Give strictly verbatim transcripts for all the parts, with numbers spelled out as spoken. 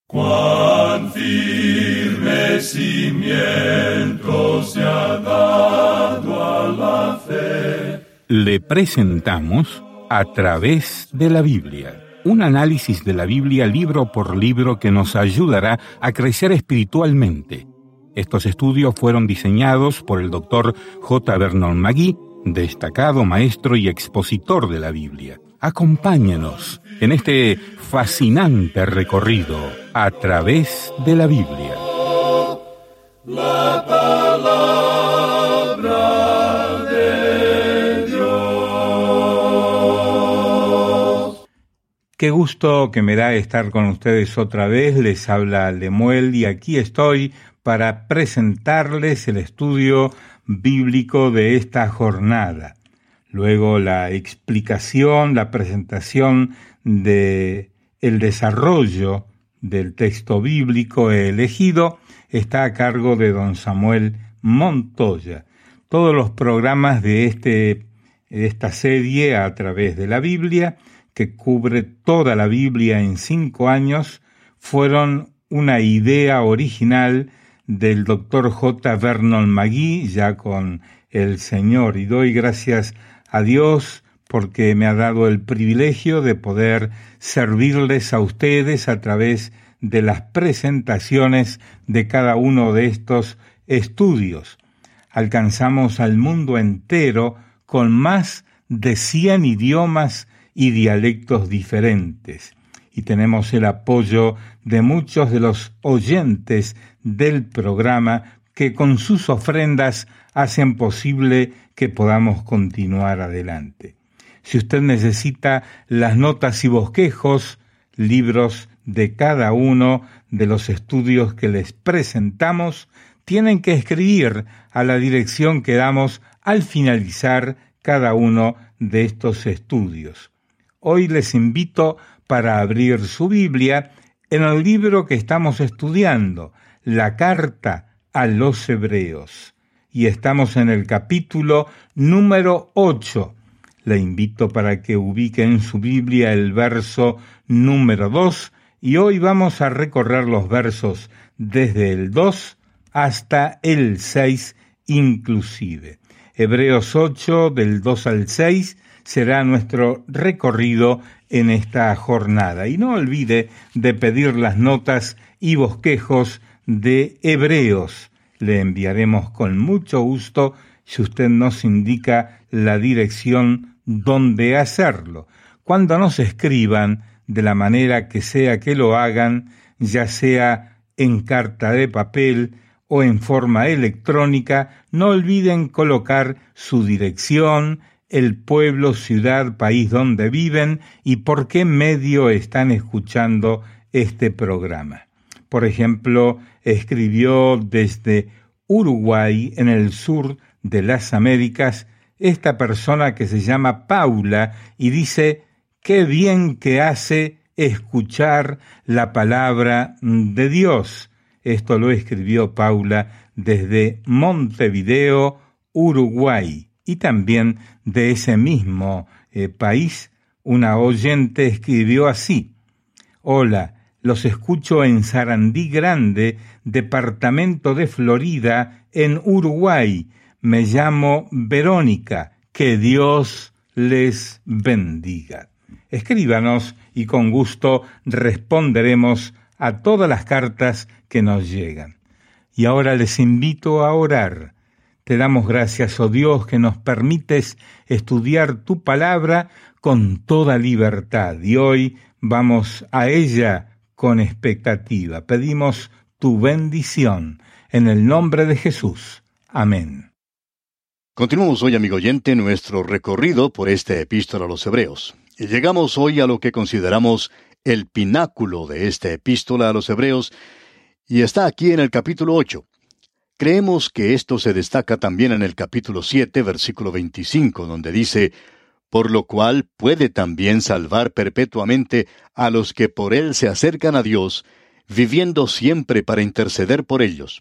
Cuán firme cimiento se ha dado a la fe. Le presentamos A través de la Biblia, un análisis de la Biblia libro por libro que nos ayudará a crecer espiritualmente. Estos estudios fueron diseñados por el doctor J. Vernon McGee, destacado maestro y expositor de la Biblia. Acompáñenos en este fascinante recorrido a través de la Biblia. La palabra de Dios. Qué gusto que me da estar con ustedes otra vez. Les habla Lemuel y aquí estoy para presentarles el estudio bíblico de esta jornada. Luego la explicación, la presentación de el desarrollo del texto bíblico elegido está a cargo de don Samuel Montoya. Todos los programas de, este, de esta serie a través de la Biblia, que cubre toda la Biblia en cinco años, fueron una idea original del doctor J. Vernon McGee, ya con el Señor, y doy gracias a Dios porque me ha dado el privilegio de poder servirles a ustedes a través de las presentaciones de cada uno de estos estudios. Alcanzamos al mundo entero con más de cien idiomas y dialectos diferentes, y tenemos el apoyo de muchos de los oyentes del programa que con sus ofrendas hacen posible que podamos continuar adelante. Si usted necesita las notas y bosquejos, libros de cada uno de los estudios que les presentamos, tienen que escribir a la dirección que damos al finalizar cada uno de estos estudios. Hoy les invito para abrir su Biblia en el libro que estamos estudiando, la Carta a los Hebreos. Y estamos en el capítulo número ocho. Le invito para que ubique en su Biblia el verso número dos, y hoy vamos a recorrer los versos desde el dos hasta el seis inclusive. Hebreos ocho, del dos al seis, será nuestro recorrido en esta jornada. Y no olvide de pedir las notas y bosquejos de Hebreos. Le enviaremos con mucho gusto si usted nos indica la dirección donde hacerlo. Cuando nos escriban, de la manera que sea que lo hagan, ya sea en carta de papel o en forma electrónica, no olviden colocar su dirección, el pueblo, ciudad, país donde viven y por qué medio están escuchando este programa. Por ejemplo, escribió desde Uruguay, en el sur de las Américas, esta persona que se llama Paula, y dice: qué bien que hace escuchar la palabra de Dios. Esto lo escribió Paula desde Montevideo, Uruguay. Y también de ese mismo eh, país, una oyente escribió así: hola, los escucho en Sarandí Grande, departamento de Florida, en Uruguay. Me llamo Verónica. Que Dios les bendiga. Escríbanos y con gusto responderemos a todas las cartas que nos llegan. Y ahora les invito a orar. Te damos gracias, oh Dios, que nos permites estudiar tu palabra con toda libertad. Y hoy vamos a ella con expectativa. Pedimos tu bendición en el nombre de Jesús. Amén. Continuamos hoy, amigo oyente, nuestro recorrido por esta epístola a los Hebreos. Y llegamos hoy a lo que consideramos el pináculo de esta epístola a los Hebreos, y está aquí en el capítulo ocho. Creemos que esto se destaca también en el capítulo siete, versículo veinticinco, donde dice: por lo cual puede también salvar perpetuamente a los que por él se acercan a Dios, viviendo siempre para interceder por ellos.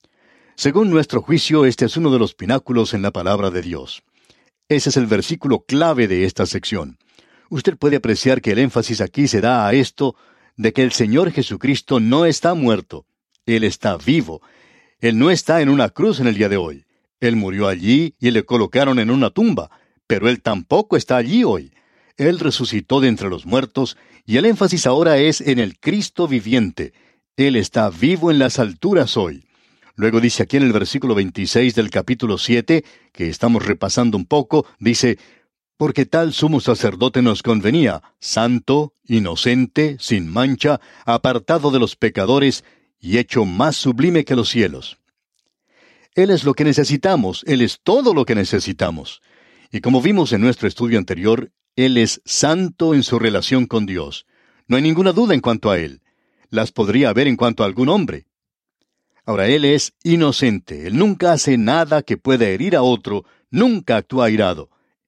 Según nuestro juicio, este es uno de los pináculos en la palabra de Dios. Ese es el versículo clave de esta sección. Usted puede apreciar que el énfasis aquí se da a esto de que el Señor Jesucristo no está muerto. Él está vivo. Él no está en una cruz en el día de hoy. Él murió allí y le colocaron en una tumba, pero Él tampoco está allí hoy. Él resucitó de entre los muertos, y el énfasis ahora es en el Cristo viviente. Él está vivo en las alturas hoy. Luego dice aquí en el versículo veintiséis del capítulo siete, que estamos repasando un poco, dice, porque tal sumo sacerdote nos convenía, santo, inocente, sin mancha, apartado de los pecadores, y hecho más sublime que los cielos. Él es lo que necesitamos, Él es todo lo que necesitamos. Y como vimos en nuestro estudio anterior, Él es santo en su relación con Dios. No hay ninguna duda en cuanto a Él. Las podría haber en cuanto a algún hombre. Ahora, Él es inocente. Él nunca hace nada que pueda herir a otro, nunca actúa airado.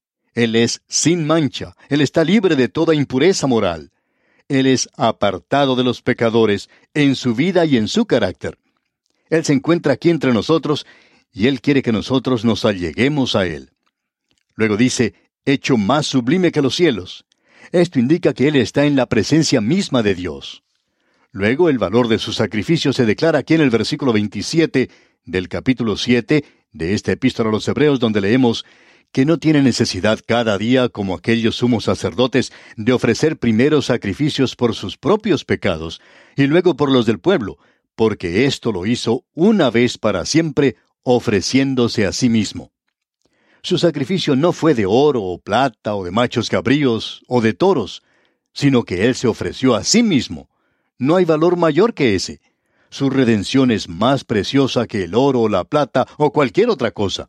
Él es sin mancha. Él está libre de toda impureza moral. Él es apartado de los pecadores en su vida y en su carácter. Él se encuentra aquí entre nosotros y Él quiere que nosotros nos alleguemos a Él. Luego dice, hecho más sublime que los cielos. Esto indica que Él está en la presencia misma de Dios. Luego el valor de su sacrificio se declara aquí en el versículo veintisiete del capítulo siete de esta epístola a los Hebreos, donde leemos que no tiene necesidad cada día, como aquellos sumos sacerdotes, de ofrecer primero sacrificios por sus propios pecados y luego por los del pueblo, porque esto lo hizo una vez para siempre, ofreciéndose a sí mismo. Su sacrificio no fue de oro o plata o de machos cabríos o de toros, sino que Él se ofreció a sí mismo. No hay valor mayor que ese. Su redención es más preciosa que el oro o la plata o cualquier otra cosa.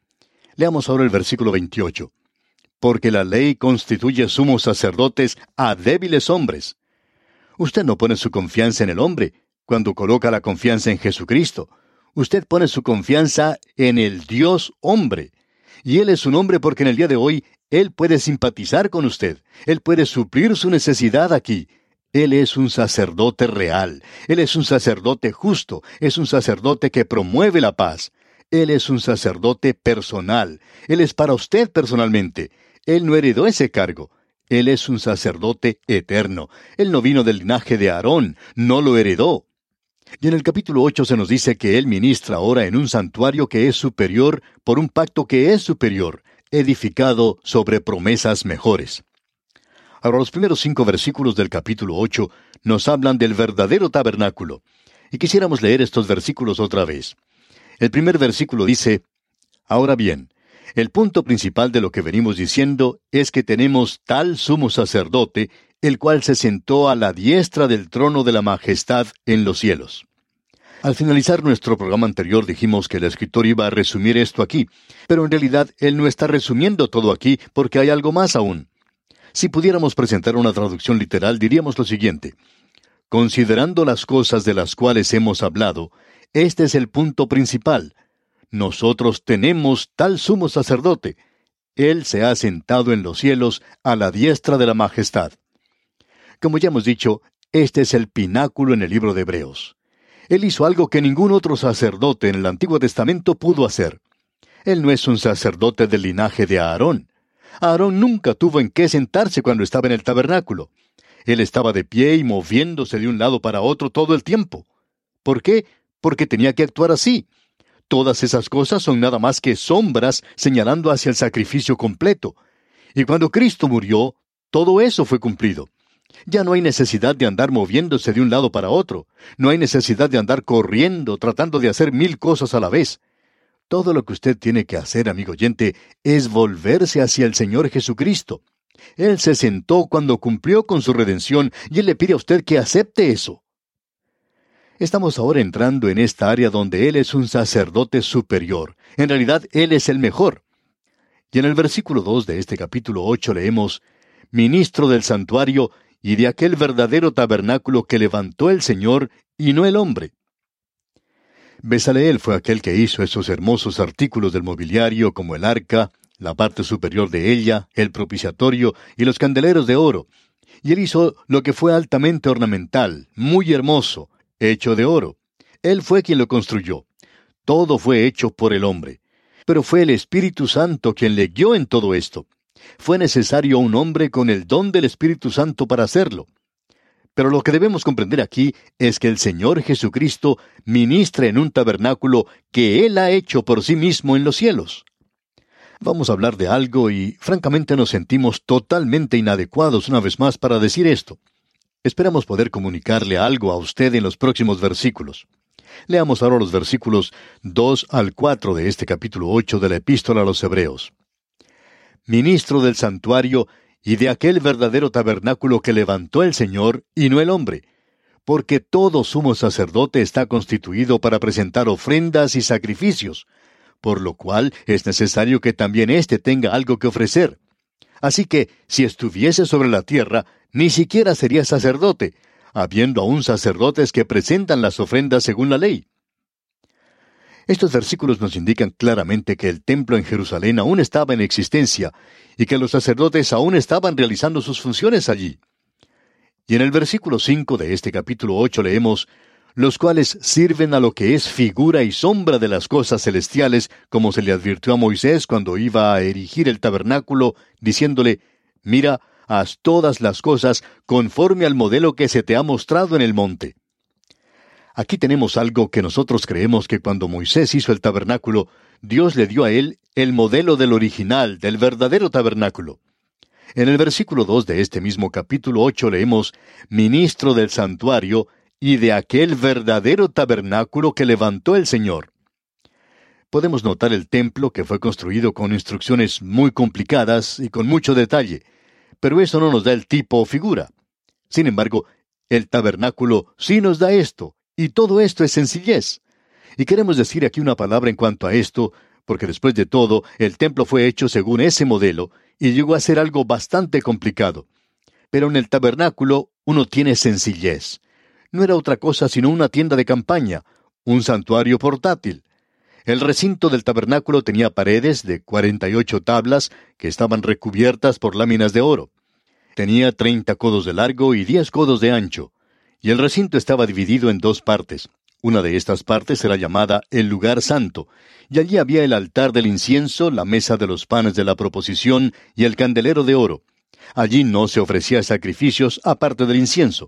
Leamos ahora el versículo veintiocho. Porque la ley constituye sumos sacerdotes a débiles hombres. Usted no pone su confianza en el hombre cuando coloca la confianza en Jesucristo. Usted pone su confianza en el Dios hombre. Y Él es un hombre porque en el día de hoy Él puede simpatizar con usted. Él puede suplir su necesidad aquí. Él es un sacerdote real. Él es un sacerdote justo. Es un sacerdote que promueve la paz. Él es un sacerdote personal. Él es para usted personalmente. Él no heredó ese cargo. Él es un sacerdote eterno. Él no vino del linaje de Aarón, no lo heredó. Y en el capítulo ocho se nos dice que Él ministra ahora en un santuario que es superior por un pacto que es superior, edificado sobre promesas mejores. Ahora, los primeros cinco versículos del capítulo ocho nos hablan del verdadero tabernáculo. Y quisiéramos leer estos versículos otra vez. El primer versículo dice, ahora bien, el punto principal de lo que venimos diciendo es que tenemos tal sumo sacerdote, el cual se sentó a la diestra del trono de la majestad en los cielos. Al finalizar nuestro programa anterior dijimos que el escritor iba a resumir esto aquí, pero en realidad él no está resumiendo todo aquí porque hay algo más aún. Si pudiéramos presentar una traducción literal, diríamos lo siguiente. Considerando las cosas de las cuales hemos hablado, este es el punto principal. Nosotros tenemos tal sumo sacerdote. Él se ha sentado en los cielos a la diestra de la majestad. Como ya hemos dicho, este es el pináculo en el libro de Hebreos. Él hizo algo que ningún otro sacerdote en el Antiguo Testamento pudo hacer. Él no es un sacerdote del linaje de Aarón. Aarón nunca tuvo en qué sentarse cuando estaba en el tabernáculo. Él estaba de pie y moviéndose de un lado para otro todo el tiempo. ¿Por qué? Porque tenía que actuar así. Todas esas cosas son nada más que sombras señalando hacia el sacrificio completo. Y cuando Cristo murió, todo eso fue cumplido. Ya no hay necesidad de andar moviéndose de un lado para otro. No hay necesidad de andar corriendo, tratando de hacer mil cosas a la vez. Todo lo que usted tiene que hacer, amigo oyente, es volverse hacia el Señor Jesucristo. Él se sentó cuando cumplió con su redención y Él le pide a usted que acepte eso. Estamos ahora entrando en esta área donde Él es un sacerdote superior. En realidad, Él es el mejor. Y en el versículo dos de este capítulo ocho leemos, ministro del santuario y de aquel verdadero tabernáculo que levantó el Señor y no el hombre. Bezaleel fue aquel que hizo esos hermosos artículos del mobiliario como el arca, la parte superior de ella, el propiciatorio y los candeleros de oro. Y él hizo lo que fue altamente ornamental, muy hermoso, hecho de oro. Él fue quien lo construyó. Todo fue hecho por el hombre. Pero fue el Espíritu Santo quien le guió en todo esto. Fue necesario un hombre con el don del Espíritu Santo para hacerlo. Pero lo que debemos comprender aquí es que el Señor Jesucristo ministra en un tabernáculo que Él ha hecho por sí mismo en los cielos. Vamos a hablar de algo y francamente nos sentimos totalmente inadecuados una vez más para decir esto. Esperamos poder comunicarle algo a usted en los próximos versículos. Leamos ahora los versículos dos al cuatro de este capítulo ocho de la Epístola a los Hebreos. Ministro del santuario y de aquel verdadero tabernáculo que levantó el Señor y no el hombre, porque todo sumo sacerdote está constituido para presentar ofrendas y sacrificios, por lo cual es necesario que también éste tenga algo que ofrecer. Así que, si estuviese sobre la tierra, ni siquiera sería sacerdote, habiendo aún sacerdotes que presentan las ofrendas según la ley. Estos versículos nos indican claramente que el templo en Jerusalén aún estaba en existencia y que los sacerdotes aún estaban realizando sus funciones allí. Y en el versículo cinco de este capítulo ocho leemos, los cuales sirven a lo que es figura y sombra de las cosas celestiales, como se le advirtió a Moisés cuando iba a erigir el tabernáculo, diciéndole, mira, haz todas las cosas conforme al modelo que se te ha mostrado en el monte. Aquí tenemos algo que nosotros creemos que cuando Moisés hizo el tabernáculo, Dios le dio a él el modelo del original, del verdadero tabernáculo. En el versículo dos de este mismo capítulo ocho leemos, ministro del santuario y de aquel verdadero tabernáculo que levantó el Señor. Podemos notar el templo que fue construido con instrucciones muy complicadas y con mucho detalle, pero eso no nos da el tipo o figura. Sin embargo, el tabernáculo sí nos da esto, y todo esto es sencillez. Y queremos decir aquí una palabra en cuanto a esto, porque después de todo, el templo fue hecho según ese modelo, y llegó a ser algo bastante complicado. Pero en el tabernáculo uno tiene sencillez. No era otra cosa sino una tienda de campaña, un santuario portátil. El recinto del tabernáculo tenía paredes de cuarenta y ocho tablas que estaban recubiertas por láminas de oro. Tenía treinta codos de largo y diez codos de ancho. Y el recinto estaba dividido en dos partes. Una de estas partes era llamada el lugar santo, y allí había el altar del incienso, la mesa de los panes de la proposición y el candelero de oro. Allí no se ofrecía sacrificios aparte del incienso.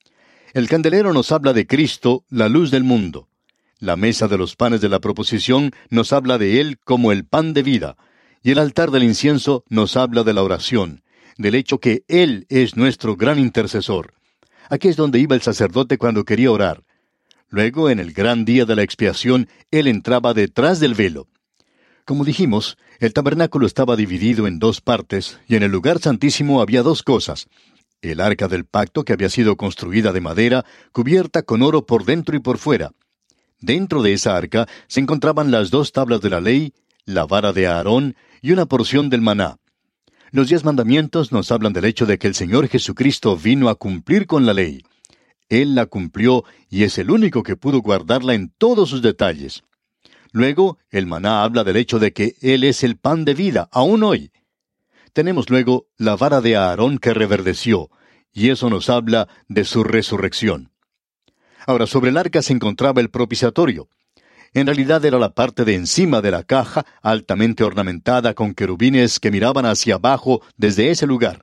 El candelero nos habla de Cristo, la luz del mundo. La mesa de los panes de la proposición nos habla de Él como el pan de vida, y el altar del incienso nos habla de la oración, del hecho que Él es nuestro gran intercesor. Aquí es donde iba el sacerdote cuando quería orar. Luego, en el gran día de la expiación, él entraba detrás del velo. Como dijimos, el tabernáculo estaba dividido en dos partes, y en el lugar santísimo había dos cosas. El arca del pacto, que había sido construida de madera, cubierta con oro por dentro y por fuera. Dentro de esa arca se encontraban las dos tablas de la ley, la vara de Aarón y una porción del maná. Los diez mandamientos nos hablan del hecho de que el Señor Jesucristo vino a cumplir con la ley. Él la cumplió y es el único que pudo guardarla en todos sus detalles. Luego, el maná habla del hecho de que Él es el pan de vida, aún hoy. Tenemos luego la vara de Aarón que reverdeció, y eso nos habla de su resurrección. Ahora, sobre el arca se encontraba el propiciatorio. En realidad era la parte de encima de la caja, altamente ornamentada con querubines que miraban hacia abajo desde ese lugar.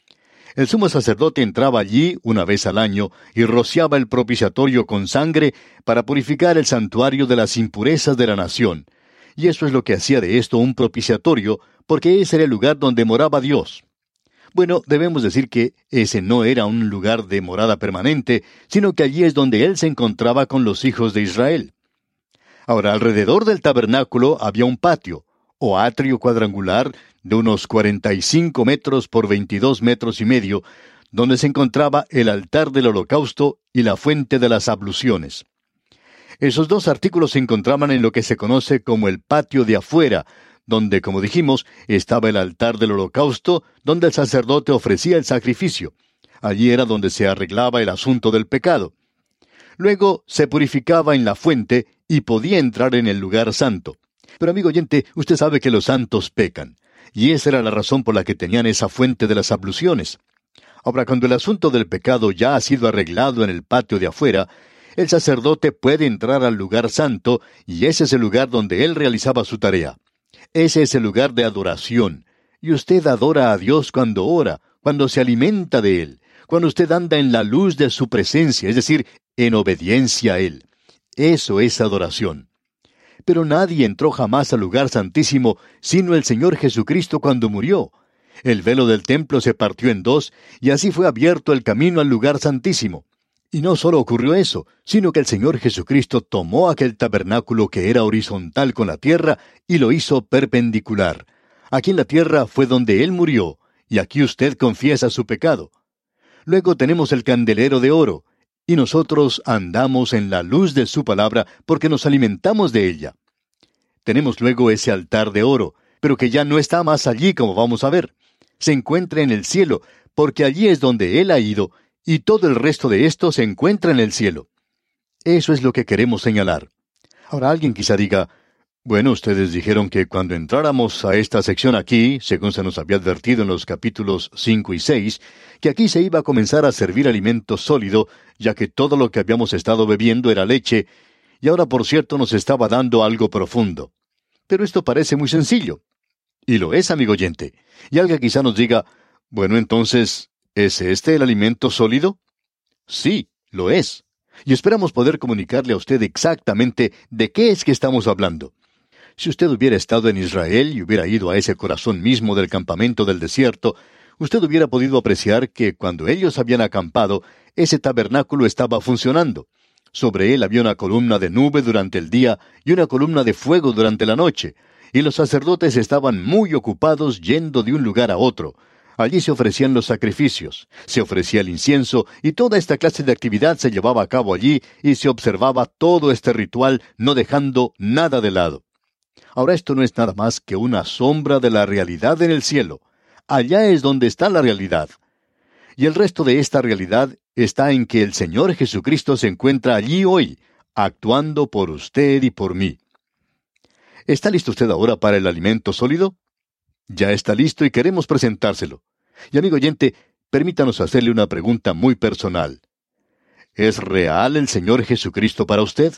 El sumo sacerdote entraba allí una vez al año y rociaba el propiciatorio con sangre para purificar el santuario de las impurezas de la nación. Y eso es lo que hacía de esto un propiciatorio, porque ese era el lugar donde moraba Dios. Bueno, debemos decir que ese no era un lugar de morada permanente, sino que allí es donde Él se encontraba con los hijos de Israel. Ahora, alrededor del tabernáculo había un patio, o atrio cuadrangular, de unos cuarenta y cinco metros por veintidós metros y medio, donde se encontraba el altar del holocausto y la fuente de las abluciones. Esos dos artículos se encontraban en lo que se conoce como el patio de afuera, donde, como dijimos, estaba el altar del holocausto, donde el sacerdote ofrecía el sacrificio. Allí era donde se arreglaba el asunto del pecado. Luego se purificaba en la fuente y podía entrar en el lugar santo. Pero amigo oyente, usted sabe que los santos pecan, y esa era la razón por la que tenían esa fuente de las abluciones. Ahora, cuando el asunto del pecado ya ha sido arreglado en el patio de afuera, el sacerdote puede entrar al lugar santo, y ese es el lugar donde él realizaba su tarea. Ese es el lugar de adoración, y usted adora a Dios cuando ora, cuando se alimenta de Él, cuando usted anda en la luz de su presencia, es decir, en obediencia a Él. Eso es adoración. Pero nadie entró jamás al lugar santísimo sino el Señor Jesucristo cuando murió. El velo del templo se partió en dos, y así fue abierto el camino al lugar santísimo. Y no solo ocurrió eso, sino que el Señor Jesucristo tomó aquel tabernáculo que era horizontal con la tierra y lo hizo perpendicular. Aquí en la tierra fue donde Él murió, y aquí usted confiesa su pecado. Luego tenemos el candelero de oro, y nosotros andamos en la luz de su palabra porque nos alimentamos de ella. Tenemos luego ese altar de oro, pero que ya no está más allí, como vamos a ver. Se encuentra en el cielo, porque allí es donde Él ha ido, y todo el resto de esto se encuentra en el cielo. Eso es lo que queremos señalar. Ahora alguien quizá diga, bueno, ustedes dijeron que cuando entráramos a esta sección aquí, según se nos había advertido en los capítulos cinco y seis, que aquí se iba a comenzar a servir alimento sólido, ya que todo lo que habíamos estado bebiendo era leche, y ahora por cierto nos estaba dando algo profundo. Pero esto parece muy sencillo. Y lo es, amigo oyente. Y alguien quizá nos diga, bueno, entonces, ¿es este el alimento sólido? Sí, lo es. Y esperamos poder comunicarle a usted exactamente de qué es que estamos hablando. Si usted hubiera estado en Israel y hubiera ido a ese corazón mismo del campamento del desierto, usted hubiera podido apreciar que cuando ellos habían acampado, ese tabernáculo estaba funcionando. Sobre él había una columna de nube durante el día y una columna de fuego durante la noche, y los sacerdotes estaban muy ocupados yendo de un lugar a otro. Allí se ofrecían los sacrificios, se ofrecía el incienso, y toda esta clase de actividad se llevaba a cabo allí, y se observaba todo este ritual, no dejando nada de lado. Ahora esto no es nada más que una sombra de la realidad en el cielo. Allá es donde está la realidad. Y el resto de esta realidad está en que el Señor Jesucristo se encuentra allí hoy, actuando por usted y por mí. ¿Está listo usted ahora para el alimento sólido? Ya está listo y queremos presentárselo. Y amigo oyente, permítanos hacerle una pregunta muy personal. ¿Es real el Señor Jesucristo para usted?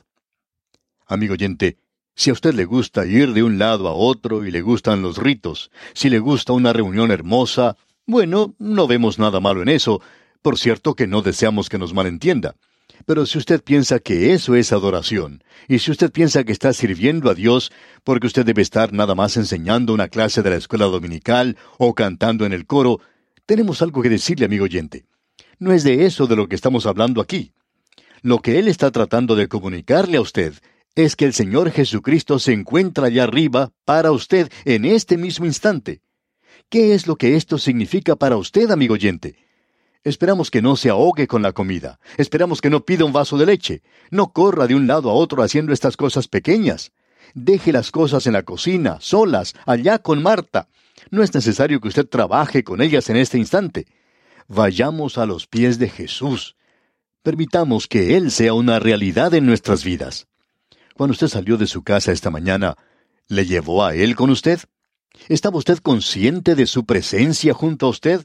Amigo oyente, si a usted le gusta ir de un lado a otro y le gustan los ritos, si le gusta una reunión hermosa, bueno, no vemos nada malo en eso. Por cierto que no deseamos que nos malentienda. Pero si usted piensa que eso es adoración, y si usted piensa que está sirviendo a Dios porque usted debe estar nada más enseñando una clase de la escuela dominical o cantando en el coro, tenemos algo que decirle, amigo oyente. No es de eso de lo que estamos hablando aquí. Lo que Él está tratando de comunicarle a usted es que el Señor Jesucristo se encuentra allá arriba para usted en este mismo instante. ¿Qué es lo que esto significa para usted, amigo oyente? Esperamos que no se ahogue con la comida. Esperamos que no pida un vaso de leche. No corra de un lado a otro haciendo estas cosas pequeñas. Deje las cosas en la cocina, solas, allá con Marta. No es necesario que usted trabaje con ellas en este instante. Vayamos a los pies de Jesús. Permitamos que Él sea una realidad en nuestras vidas. Cuando usted salió de su casa esta mañana, ¿le llevó a Él con usted? ¿Estaba usted consciente de su presencia junto a usted?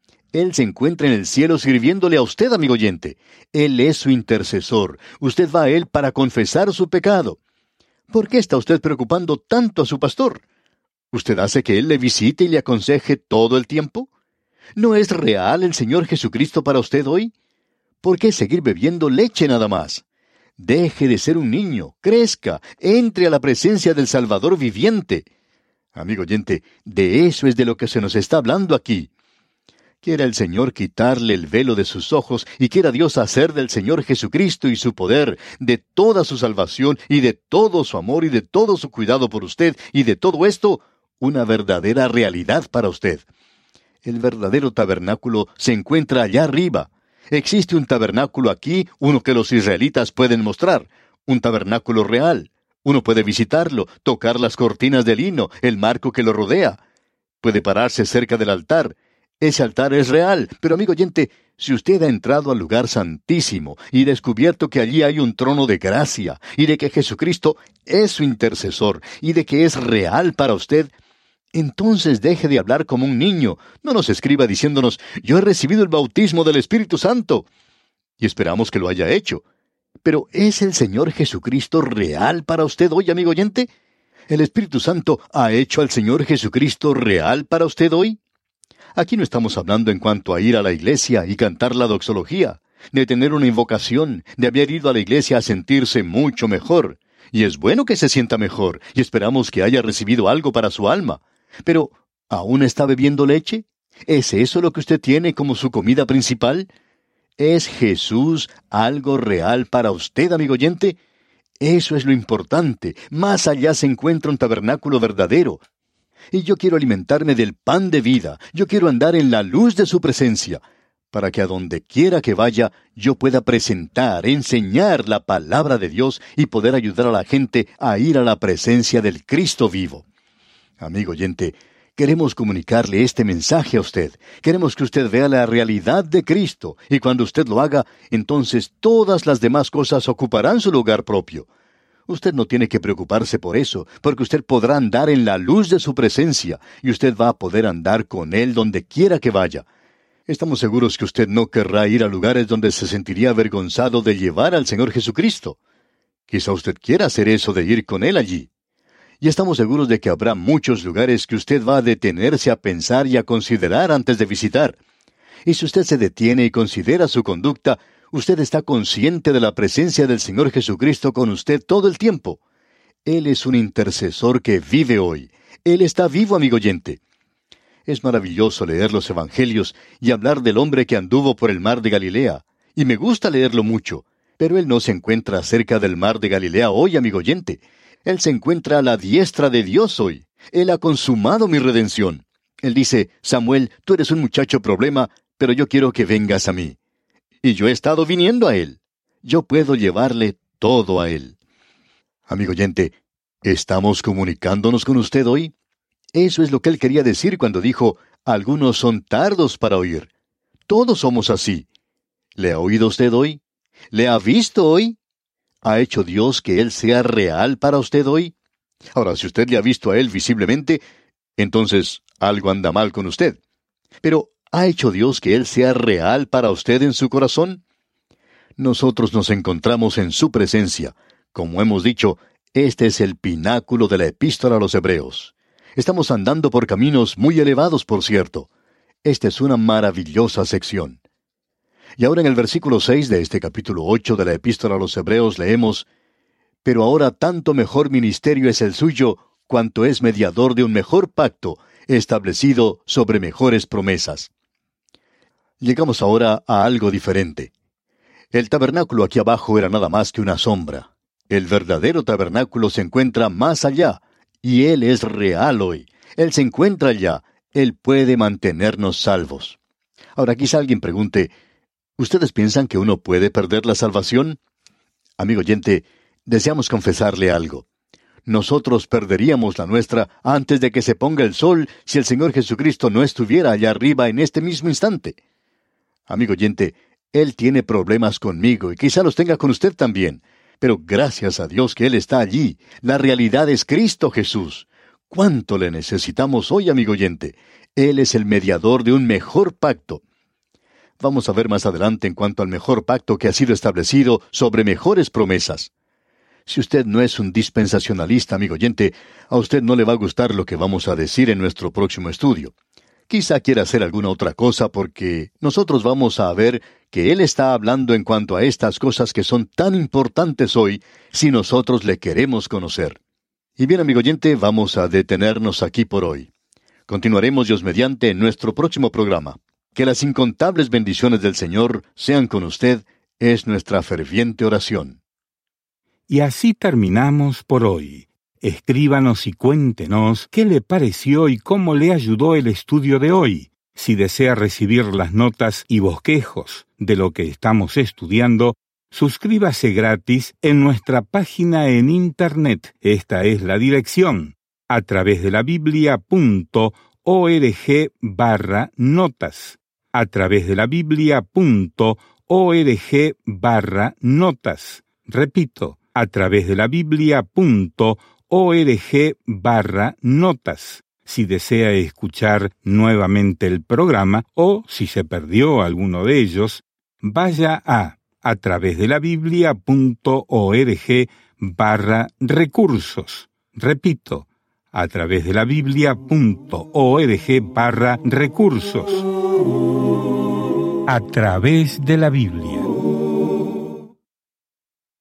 Él se encuentra en el cielo sirviéndole a usted, amigo oyente. Él es su intercesor. Usted va a Él para confesar su pecado. ¿Por qué está usted preocupando tanto a su pastor? ¿Usted hace que Él le visite y le aconseje todo el tiempo? ¿No es real el Señor Jesucristo para usted hoy? ¿Por qué seguir bebiendo leche nada más? Deje de ser un niño, crezca, entre a la presencia del Salvador viviente. Amigo oyente, de eso es de lo que se nos está hablando aquí. Quiera el Señor quitarle el velo de sus ojos y quiera Dios hacer del Señor Jesucristo y su poder, de toda su salvación y de todo su amor y de todo su cuidado por usted y de todo esto, una verdadera realidad para usted. El verdadero tabernáculo se encuentra allá arriba. Existe un tabernáculo aquí, uno que los israelitas pueden mostrar, un tabernáculo real. Uno puede visitarlo, tocar las cortinas de lino, el marco que lo rodea. Puede pararse cerca del altar. Ese altar es real, pero amigo oyente, si usted ha entrado al lugar santísimo y descubierto que allí hay un trono de gracia, y de que Jesucristo es su intercesor, y de que es real para usted, entonces deje de hablar como un niño. No nos escriba diciéndonos, yo he recibido el bautismo del Espíritu Santo. Y esperamos que lo haya hecho. Pero ¿es el Señor Jesucristo real para usted hoy, amigo oyente? ¿El Espíritu Santo ha hecho al Señor Jesucristo real para usted hoy? Aquí no estamos hablando en cuanto a ir a la iglesia y cantar la doxología, de tener una invocación, de haber ido a la iglesia a sentirse mucho mejor. Y es bueno que se sienta mejor, y esperamos que haya recibido algo para su alma. Pero, ¿aún está bebiendo leche? ¿Es eso lo que usted tiene como su comida principal? ¿Es Jesús algo real para usted, amigo oyente? Eso es lo importante. Más allá se encuentra un tabernáculo verdadero. Y yo quiero alimentarme del pan de vida. Yo quiero andar en la luz de su presencia, para que a donde quiera que vaya, yo pueda presentar, enseñar la palabra de Dios y poder ayudar a la gente a ir a la presencia del Cristo vivo. Amigo oyente, queremos comunicarle este mensaje a usted. Queremos que usted vea la realidad de Cristo, y cuando usted lo haga, entonces todas las demás cosas ocuparán su lugar propio. Usted no tiene que preocuparse por eso, porque usted podrá andar en la luz de su presencia, y usted va a poder andar con Él donde quiera que vaya. Estamos seguros que usted no querrá ir a lugares donde se sentiría avergonzado de llevar al Señor Jesucristo. Quizá usted quiera hacer eso de ir con Él allí. Y estamos seguros de que habrá muchos lugares que usted va a detenerse a pensar y a considerar antes de visitar. Y si usted se detiene y considera su conducta, usted está consciente de la presencia del Señor Jesucristo con usted todo el tiempo. Él es un intercesor que vive hoy. Él está vivo, amigo oyente. Es maravilloso leer los Evangelios y hablar del hombre que anduvo por el mar de Galilea. Y me gusta leerlo mucho. Pero él no se encuentra cerca del mar de Galilea hoy, amigo oyente. Él se encuentra a la diestra de Dios hoy. Él ha consumado mi redención. Él dice, Samuel, tú eres un muchacho problema, pero yo quiero que vengas a mí. Y yo he estado viniendo a Él. Yo puedo llevarle todo a Él. Amigo oyente, ¿estamos comunicándonos con usted hoy? Eso es lo que Él quería decir cuando dijo, algunos son tardos para oír. Todos somos así. ¿Le ha oído usted hoy? ¿Le ha visto hoy? ¿Ha hecho Dios que Él sea real para usted hoy? Ahora, si usted le ha visto a Él visiblemente, entonces algo anda mal con usted. Pero, ¿ha hecho Dios que Él sea real para usted en su corazón? Nosotros nos encontramos en su presencia. Como hemos dicho, este es el pináculo de la Epístola a los Hebreos. Estamos andando por caminos muy elevados, por cierto. Esta es una maravillosa sección. Y ahora en el versículo seis de este capítulo ocho de la Epístola a los Hebreos leemos, «Pero ahora tanto mejor ministerio es el suyo, cuanto es mediador de un mejor pacto, establecido sobre mejores promesas». Llegamos ahora a algo diferente. El tabernáculo aquí abajo era nada más que una sombra. El verdadero tabernáculo se encuentra más allá, y Él es real hoy. Él se encuentra allá. Él puede mantenernos salvos. Ahora quizá alguien pregunte, ¿ustedes piensan que uno puede perder la salvación? Amigo oyente, deseamos confesarle algo. Nosotros perderíamos la nuestra antes de que se ponga el sol si el Señor Jesucristo no estuviera allá arriba en este mismo instante. Amigo oyente, Él tiene problemas conmigo y quizá los tenga con usted también. Pero gracias a Dios que Él está allí. La realidad es Cristo Jesús. ¿Cuánto le necesitamos hoy, amigo oyente? Él es el mediador de un mejor pacto. Vamos a ver más adelante en cuanto al mejor pacto que ha sido establecido sobre mejores promesas. Si usted no es un dispensacionalista, amigo oyente, a usted no le va a gustar lo que vamos a decir en nuestro próximo estudio. Quizá quiera hacer alguna otra cosa porque nosotros vamos a ver que Él está hablando en cuanto a estas cosas que son tan importantes hoy si nosotros le queremos conocer. Y bien, amigo oyente, vamos a detenernos aquí por hoy. Continuaremos Dios mediante en nuestro próximo programa. Que las incontables bendiciones del Señor sean con usted, es nuestra ferviente oración. Y así terminamos por hoy. Escríbanos y cuéntenos qué le pareció y cómo le ayudó el estudio de hoy. Si desea recibir las notas y bosquejos de lo que estamos estudiando, suscríbase gratis en nuestra página en Internet. Esta es la dirección, a través de la biblia punto org barra notas. A través de la biblia punto org barra notas. Repito, a través de la biblia punto org barra notas. Si desea escuchar nuevamente el programa o si se perdió alguno de ellos, vaya a a través de la biblia punto org barra recursos. Repito, a través de la biblia punto org barra recursos. A través de la Biblia.